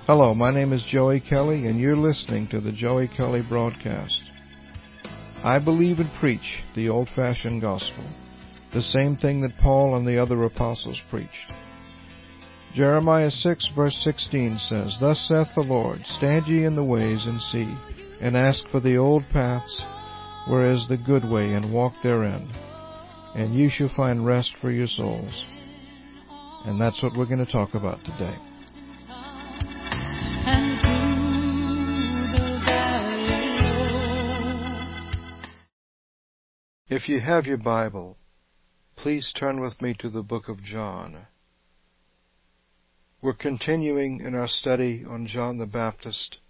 Hello, my name is Joey Kelly, and you're listening to the Joey Kelly Broadcast. I believe and preach the old-fashioned gospel, the same thing that Paul and the other apostles preached. Jeremiah 6, verse 16 says, Thus saith the Lord, Stand ye in the ways and see, and ask for the old paths, where is the good way, and walk therein, and ye shall find rest for your souls. And that's what we're going to talk about today. If you have your Bible, please turn with me to the book of John. We're continuing in our study on John the Baptist.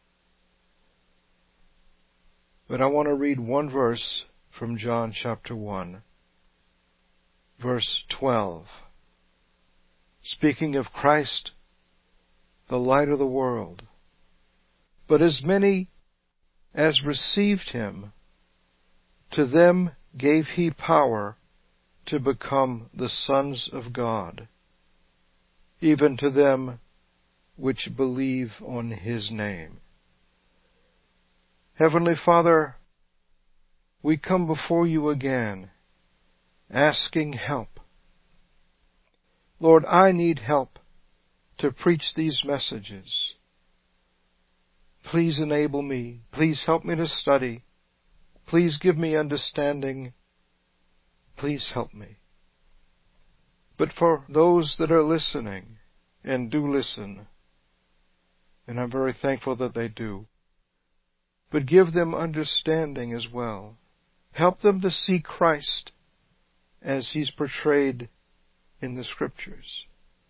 But I want to read one verse from John chapter 1, verse 12. Speaking of Christ, the light of the world. But as many as received him, to them gave he power to become the sons of God, even to them which believe on his name. Heavenly Father, we come before you again, asking help. Lord, I need help to preach these messages. Please enable me. Please help me to study. Please give me understanding. Please help me. But for those that are listening and do listen, and I'm very thankful that they do, but give them understanding as well. Help them to see Christ as he's portrayed in the Scriptures.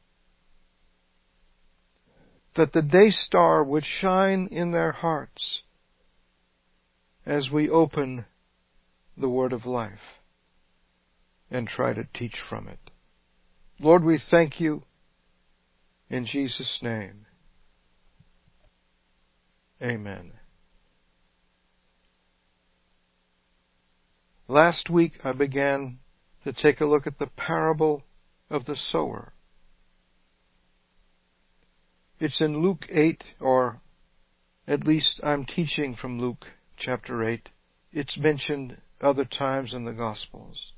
That the day star would shine in their hearts as we open the Word of life and try to teach from it. Lord, we thank you in Jesus' name. Amen. Last week I began to take a look at the parable of the sower. It's in Luke 8, or at least I'm teaching from Luke chapter 8. It's mentioned other times in the Gospels.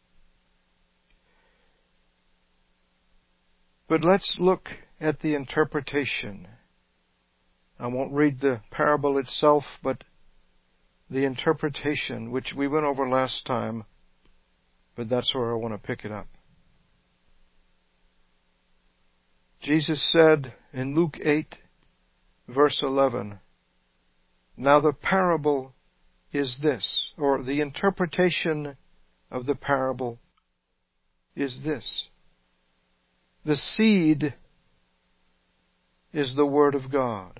But let's look at the interpretation. I won't read the parable itself, but the interpretation, which we went over last time, but that's where I want to pick it up. Jesus said in Luke 8, verse 11, Now the parable is this, or the interpretation of the parable is this. The seed is the Word of God.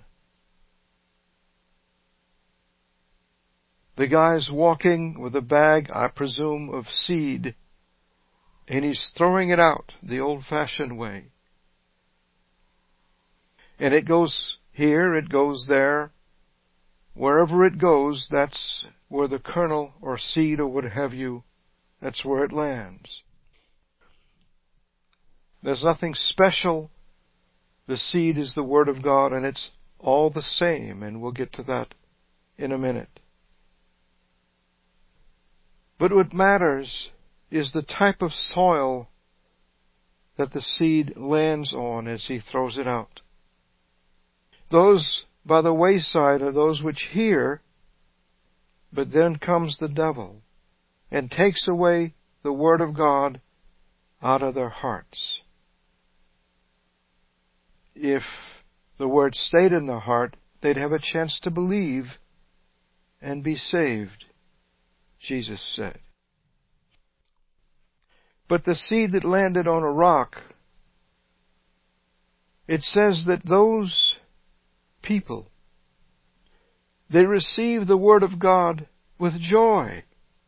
The guy's walking with a bag, I presume, of seed, and he's throwing it out the old-fashioned way. And it goes here, it goes there. Wherever it goes, that's where the kernel or seed or what have you, that's where it lands. There's nothing special. The seed is the Word of God, and it's all the same, and we'll get to that in a minute. But what matters is the type of soil that the seed lands on as he throws it out. Those by the wayside are those which hear, but then comes the devil and takes away the Word of God out of their hearts. If the Word stayed in their heart, they'd have a chance to believe and be saved, Jesus said. But the seed that landed on a rock, it says that those people, they receive the Word of God with joy.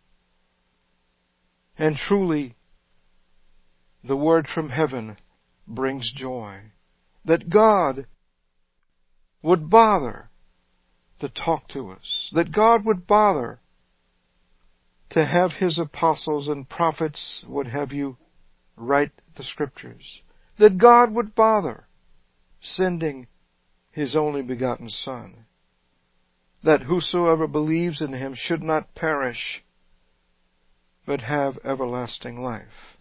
And truly, the Word from heaven brings joy. That God would bother to talk to us. That God would bother to have His apostles and prophets, what have you, write the Scriptures. That God would bother sending His only begotten Son, that whosoever believes in Him should not perish, but have everlasting life.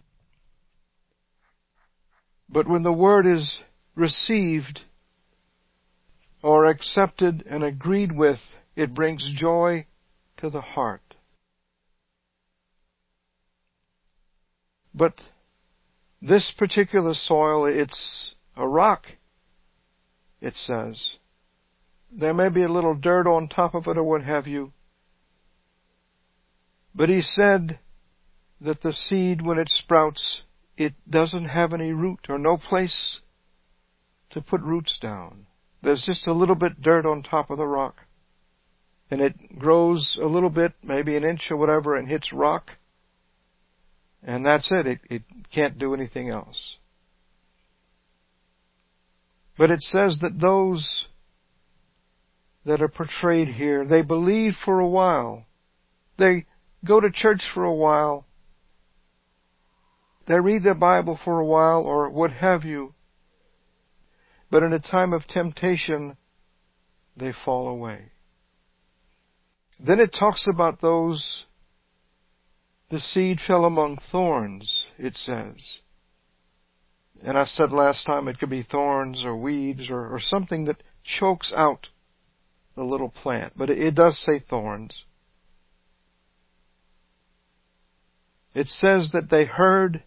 But when the Word is received or accepted and agreed with, it brings joy to the heart. But this particular soil, it's a rock, it says. There may be a little dirt on top of it or what have you. But He said that the seed, when it sprouts, it doesn't have any root or no place to put roots down. There's just a little bit dirt on top of the rock. And it grows a little bit, maybe an inch or whatever, and hits rock. And that's it. It can't do anything else. But it says that those that are portrayed here, they believe for a while. They go to church for a while. They read their Bible for a while or what have you. But in a time of temptation, they fall away. Then it talks about those, the seed fell among thorns, it says. And I said last time it could be thorns or weeds or something that chokes out the little plant. But it does say thorns. It says that they heard,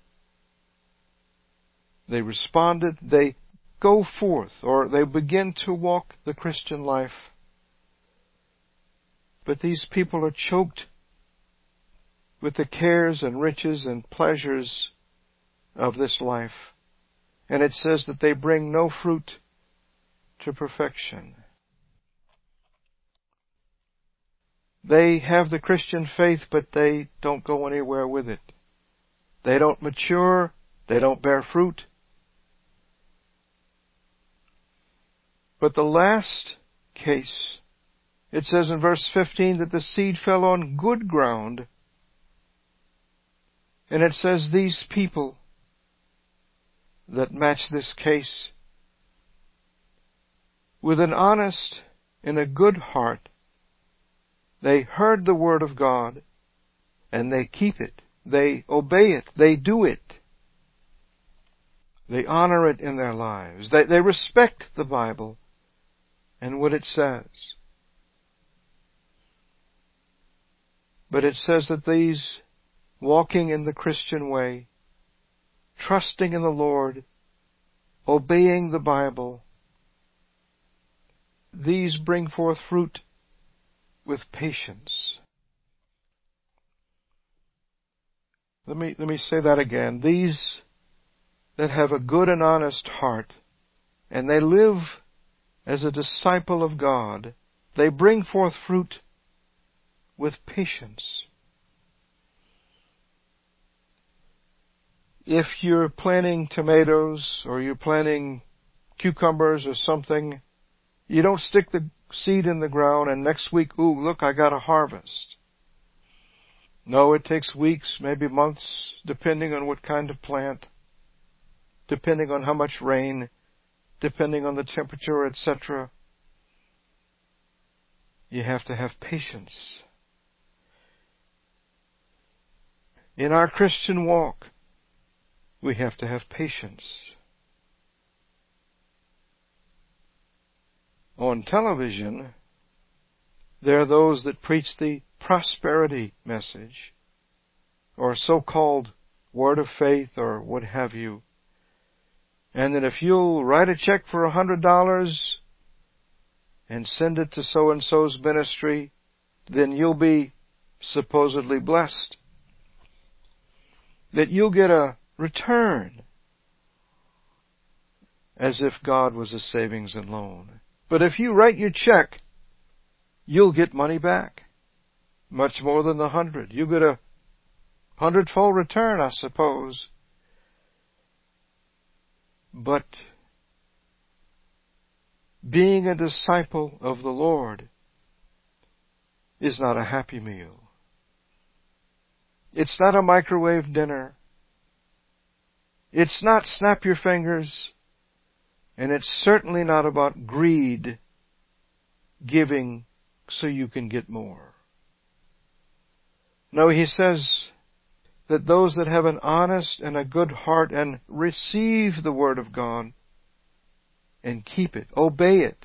they responded, they go forth, or they begin to walk the Christian life. But these people are choked with the cares and riches and pleasures of this life. And it says that they bring no fruit to perfection. They have the Christian faith, but they don't go anywhere with it. They don't mature. They don't bear fruit. But the last case, it says in verse 15 that the seed fell on good ground. And it says these people that match this case, with an honest and a good heart, they heard the Word of God, and they keep it. They obey it. They do it. They honor it in their lives. They respect the Bible and what it says. But it says that these walking in the Christian way, trusting in the Lord, obeying the Bible, these bring forth fruit with patience. Let me say that again. These that have a good and honest heart, and they live as a disciple of God, they bring forth fruit with patience. If you're planting tomatoes or you're planting cucumbers or something, you don't stick the seed in the ground and next week, ooh, look, I got a harvest. No, it takes weeks, maybe months, depending on what kind of plant, depending on how much rain, depending on the temperature, etc. You have to have patience. In our Christian walk, we have to have patience. On television, there are those that preach the prosperity message, or so-called word of faith, or what have you. And that if you'll write a check for $100 and send it to so-and-so's ministry, then you'll be supposedly blessed. That you'll get a return, as if God was a savings and loan. But if you write your check, you'll get money back. Much more than the 100. You get a 100-fold return, I suppose. But being a disciple of the Lord is not a happy meal. It's not a microwave dinner. It's not snap your fingers And it's certainly not about greed, giving so you can get more. No, he says that those that have an honest and a good heart and receive the Word of God and keep it, obey it,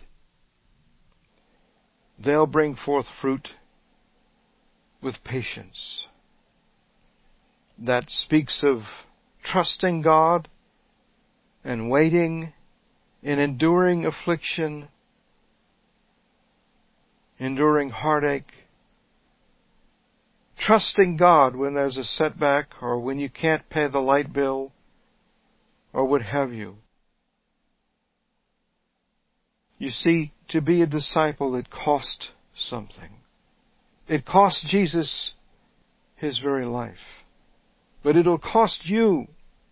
they'll bring forth fruit with patience. That speaks of trusting God and waiting and enduring affliction, enduring heartache, trusting God when there's a setback or when you can't pay the light bill or what have you. You see, to be a disciple, it cost something. It cost Jesus His very life. But it'll cost you.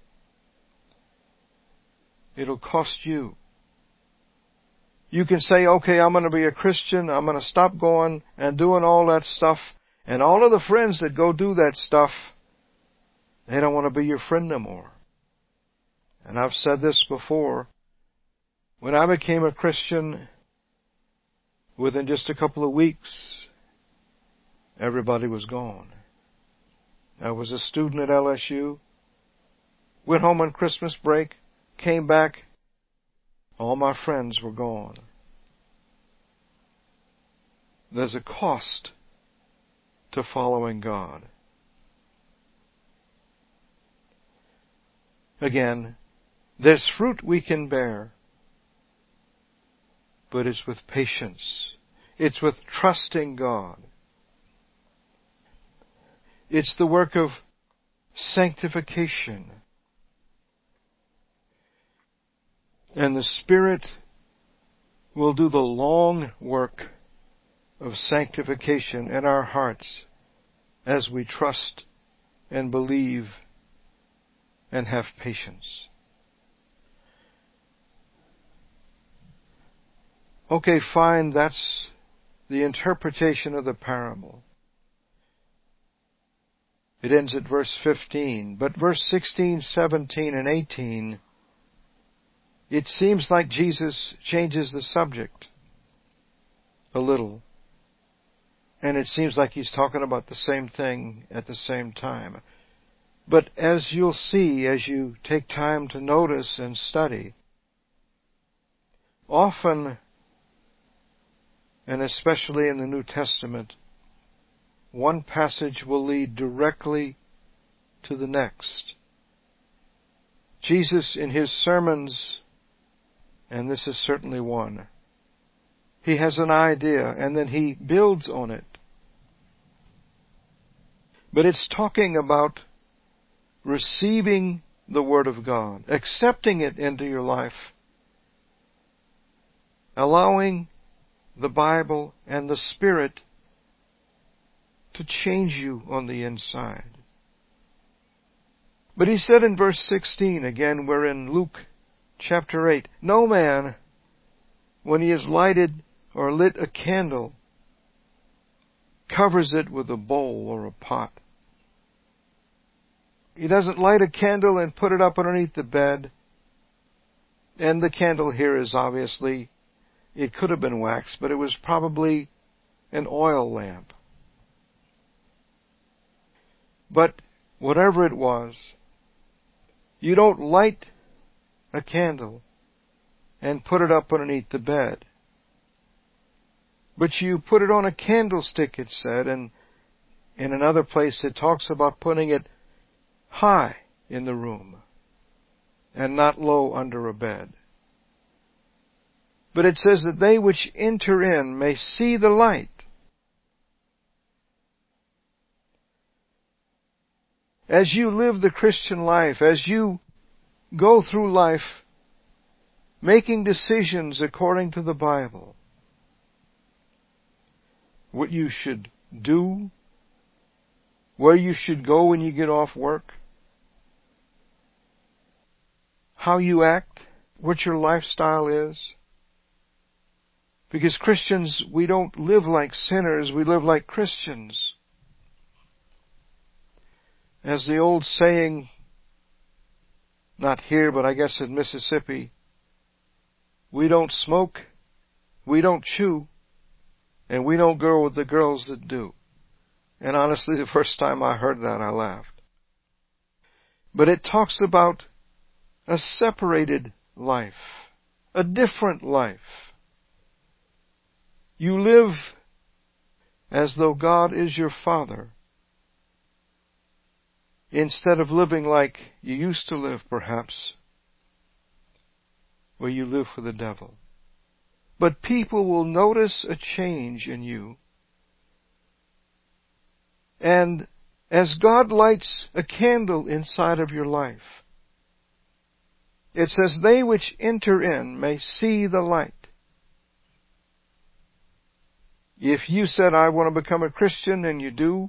It'll cost you. You can say, okay, I'm going to be a Christian. I'm going to stop going and doing all that stuff. And all of the friends that go do that stuff, they don't want to be your friend no more. And I've said this before. When I became a Christian, within just a couple of weeks, everybody was gone. I was a student at LSU, went home on Christmas break, came back, all my friends were gone. There's a cost to following God. Again, there's fruit we can bear, but it's with patience. It's with trusting God. It's the work of sanctification. And the Spirit will do the long work of sanctification in our hearts as we trust and believe and have patience. Okay, fine, that's the interpretation of the parable. It ends at verse 15, but verse 16, 17, and 18, it seems like Jesus changes the subject a little. And it seems like He's talking about the same thing at the same time. But as you'll see, as you take time to notice and study, often, and especially in the New Testament, one passage will lead directly to the next. Jesus, in His sermons, and this is certainly one, He has an idea and then He builds on it. But it's talking about receiving the Word of God, accepting it into your life, allowing the Bible and the Spirit to change you on the inside. But He said in verse 16, again, we're in Luke chapter 8, no man, when he has lighted or lit a candle, covers it with a bowl or a pot. He doesn't light a candle and put it up underneath the bed. And the candle here is obviously, it could have been wax, but it was probably an oil lamp. But whatever it was, you don't light a candle and put it up underneath the bed. But you put it on a candlestick, it said, and in another place it talks about putting it high in the room and not low under a bed. But it says that they which enter in may see the light. As you live the Christian life, as you go through life making decisions according to the Bible, what you should do, where you should go when you get off work, how you act, what your lifestyle is. Because Christians, we don't live like sinners, we live like Christians. As the old saying, not here, but I guess in Mississippi, We don't smoke, we don't chew, and we don't go with the girls that do. And honestly, the first time I heard that, I laughed. But it talks about a separated life, a different life. You live as though God is your Father, instead of living like you used to live, perhaps, where you live for the devil. But people will notice a change in you. And as God lights a candle inside of your life, it says, they which enter in may see the light. If you said, I want to become a Christian, and you do,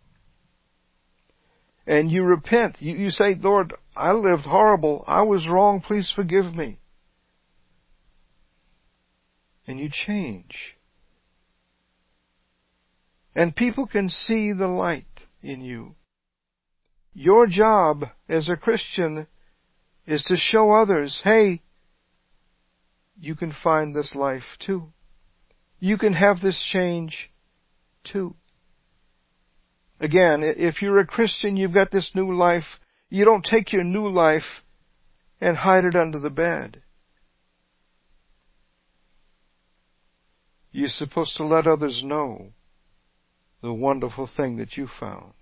and you repent, you say, Lord, I lived horrible, I was wrong, please forgive me. And you change. And people can see the light in you. Your job as a Christian is to show others, hey, you can find this life too. You can have this change too. Again, if you're a Christian, you've got this new life. You don't take your new life and hide it under the bed. You're supposed to let others know the wonderful thing that you found.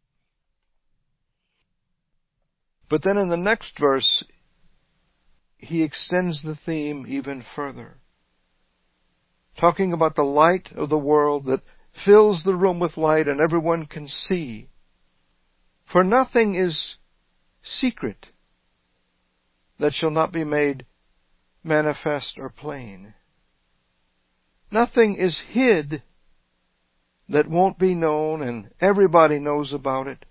But then in the next verse, he extends the theme even further, talking about the light of the world that fills the room with light and everyone can see. For nothing is secret that shall not be made manifest or plain. Nothing is hid that won't be known, and everybody knows about it.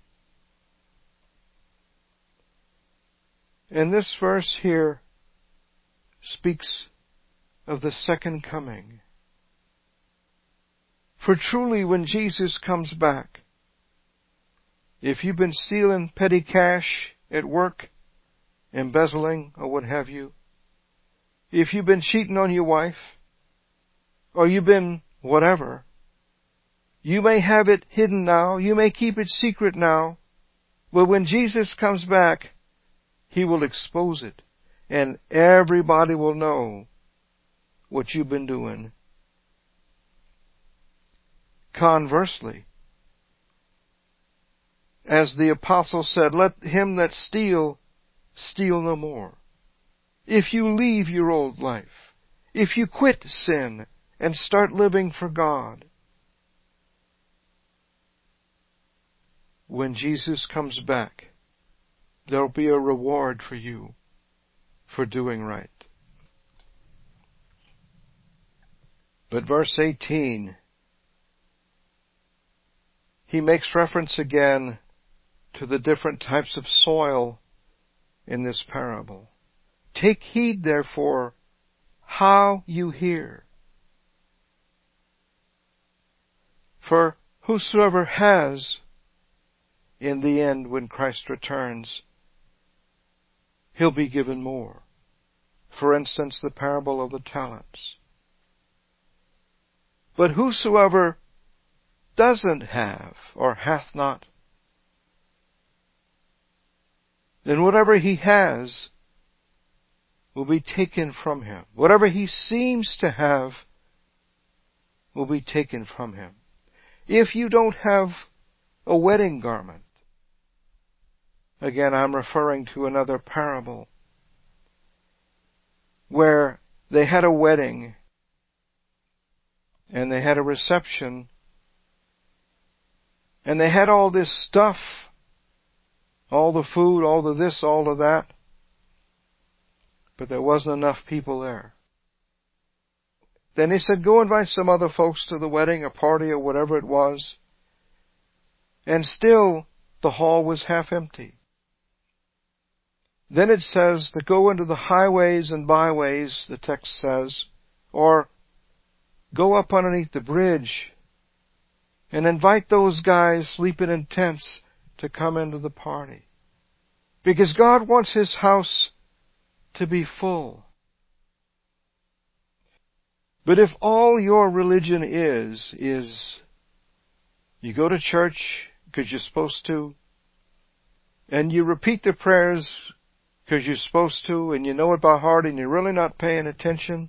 And this verse here speaks of the second coming. For truly, when Jesus comes back, if you've been stealing petty cash at work, embezzling, or what have you, if you've been cheating on your wife, or you've been whatever, you may have it hidden now, you may keep it secret now, but when Jesus comes back, He will expose it, and everybody will know what you've been doing. Conversely, as the apostle said, let him that steal no more. If you leave your old life, if you quit sin and start living for God, when Jesus comes back, there'll be a reward for you for doing right. But verse 18, he makes reference again to the different types of soil in this parable. Take heed, therefore, how you hear. For whosoever has, in the end, when Christ returns, he'll be given more. For instance, the parable of the talents. But whosoever doesn't have, or hath not, then whatever he has will be taken from him. Whatever he seems to have will be taken from him. If you don't have a wedding garment, again, I'm referring to another parable where they had a wedding and they had a reception and they had all this stuff, all the food, all the this, all of that, but there wasn't enough people there. Then he said, go invite some other folks to the wedding, a party or whatever it was. And still the hall was half empty. Then it says to go into the highways and byways, the text says, or go up underneath the bridge and invite those guys sleeping in tents to come into the party. Because God wants His house to be full. But if all your religion is you go to church because you're supposed to, and you repeat the prayers because you're supposed to, and you know it by heart, and you're really not paying attention,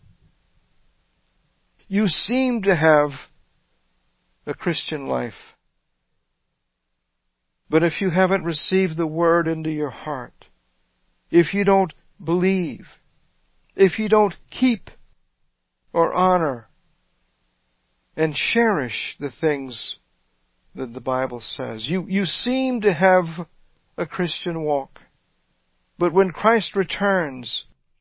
you seem to have a Christian life. But if you haven't received the Word into your heart, if you don't believe, if you don't keep or honor and cherish the things that the Bible says, you seem to have a Christian walk. But when Christ returns,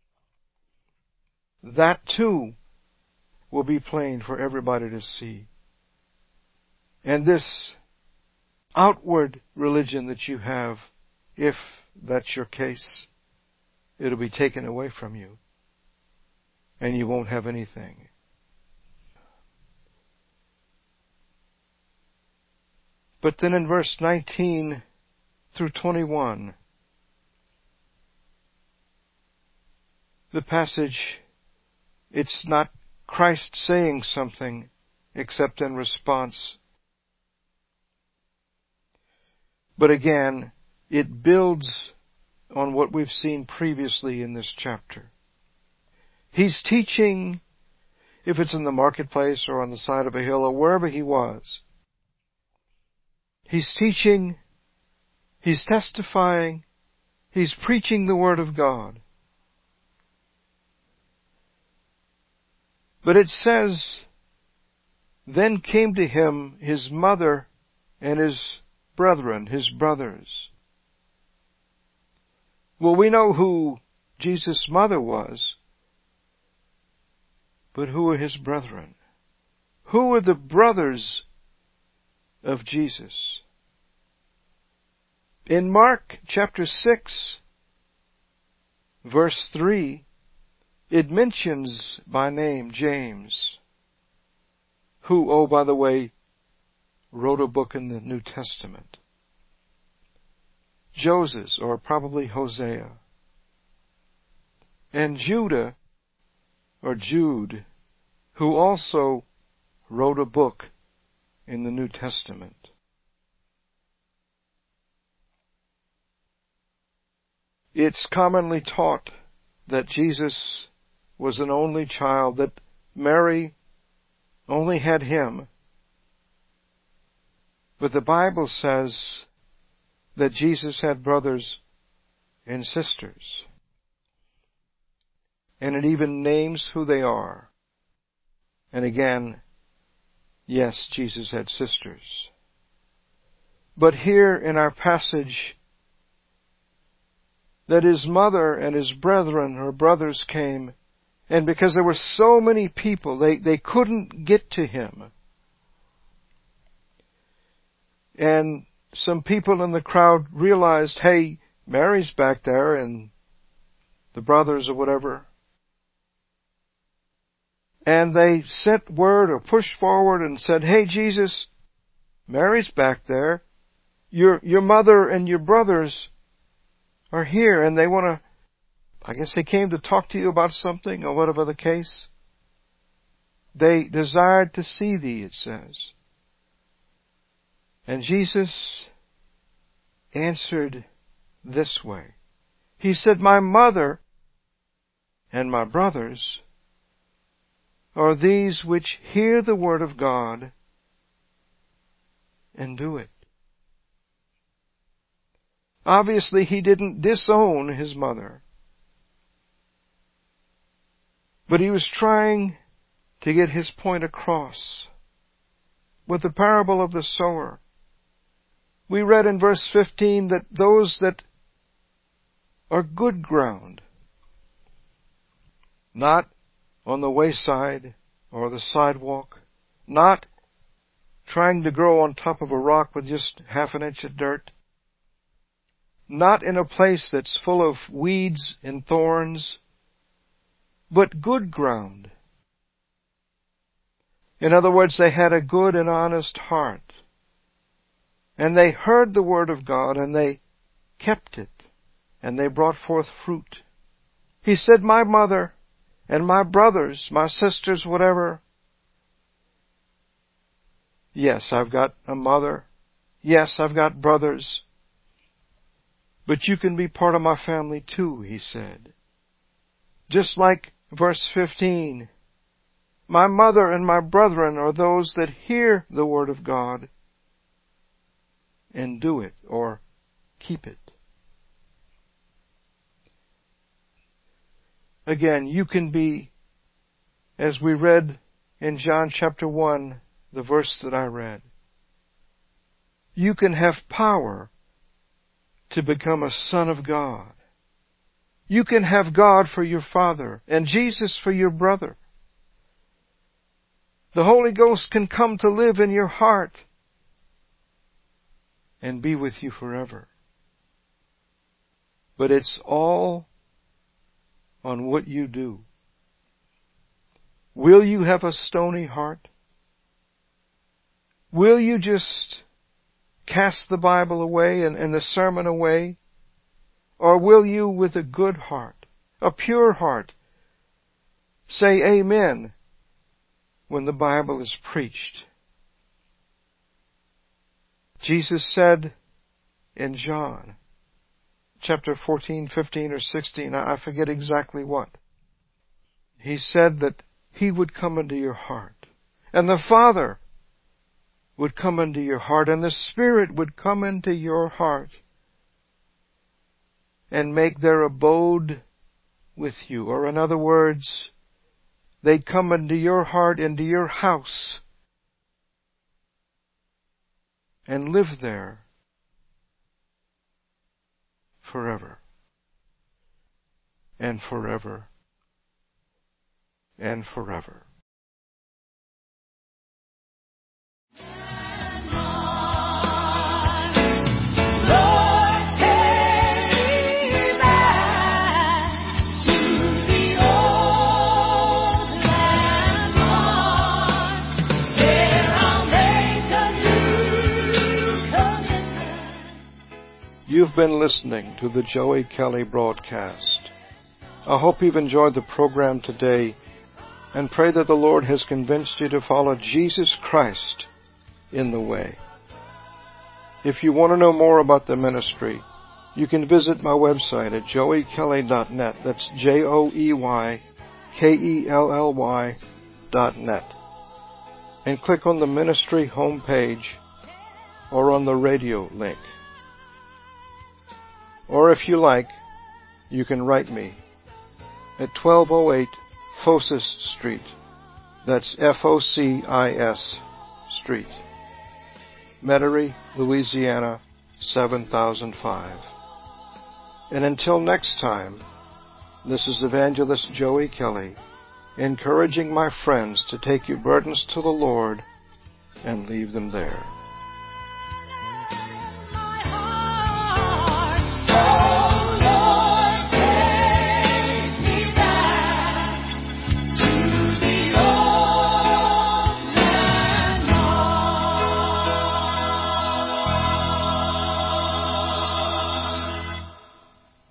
that too will be plain for everybody to see. And this outward religion that you have, if that's your case, it'll be taken away from you, and you won't have anything. But then in verse 19 through 21, the passage, it's not Christ saying something except in response. But again, it builds on what we've seen previously in this chapter. He's teaching, if it's in the marketplace or on the side of a hill or wherever he was. He's teaching, he's testifying, he's preaching the Word of God. But it says, then came to him his mother and his brethren, his brothers. Well, we know who Jesus' mother was, but who are his brethren? Who are the brothers of Jesus? In Mark chapter 6, verse 3, it mentions by name James, who, oh, by the way, wrote a book in the New Testament. Joseph, or probably Hosea. And Judah, or Jude, who also wrote a book in the New Testament. It's commonly taught that Jesus was an only child, that Mary only had him. But the Bible says that Jesus had brothers and sisters. And it even names who they are. And again, yes, Jesus had sisters. But here in our passage, that his mother and his brethren or brothers came, and because there were so many people, they couldn't get to him. And some people in the crowd realized, hey, Mary's back there and the brothers or whatever. And they sent word or pushed forward and said, hey, Jesus, Mary's back there. Your mother and your brothers are here and they want to, I guess they came to talk to you about something or whatever the case. They desired to see thee, it says. And Jesus answered this way. He said, my mother and my brothers are these which hear the word of God and do it. Obviously, he didn't disown his mother, but he was trying to get his point across with the parable of the sower. We read in verse 15 that those that are good ground, not on the wayside or the sidewalk, not trying to grow on top of a rock with just half an inch of dirt, not in a place that's full of weeds and thorns, but good ground. In other words, they had a good and honest heart. And they heard the word of God and they kept it. And they brought forth fruit. He said, my mother and my brothers, my sisters, whatever. Yes, I've got a mother. Yes, I've got brothers. But you can be part of my family too, he said. Just like verse 15, my mother and my brethren are those that hear the word of God and do it or keep it. Again, you can be, as we read in John chapter 1, the verse that I read, you can have power to become a son of God. You can have God for your father and Jesus for your brother. The Holy Ghost can come to live in your heart and be with you forever. But it's all on what you do. Will you have a stony heart? Will you just cast the Bible away and the sermon away? Or will you, with a good heart, a pure heart, say amen when the Bible is preached? Jesus said in John chapter 14, 15, or 16, I forget exactly what. He said that He would come into your heart, and the Father would come into your heart, and the Spirit would come into your heart and make their abode with you. Or in other words, they'd come into your heart, into your house, and live there forever and forever and forever. You've been listening to the Joey Kelly broadcast. I hope you've enjoyed the program today and pray that the Lord has convinced you to follow Jesus Christ in the way. If you want to know more about the ministry, you can visit my website at joeykelly.net. That's JOEYKELLY.net. And click on the ministry homepage or on the radio link. Or if you like, you can write me at 1208 Focis Street. That's Focis Street. Metairie, Louisiana, 7005. And until next time, this is Evangelist Joey Kelly, encouraging my friends to take your burdens to the Lord and leave them there.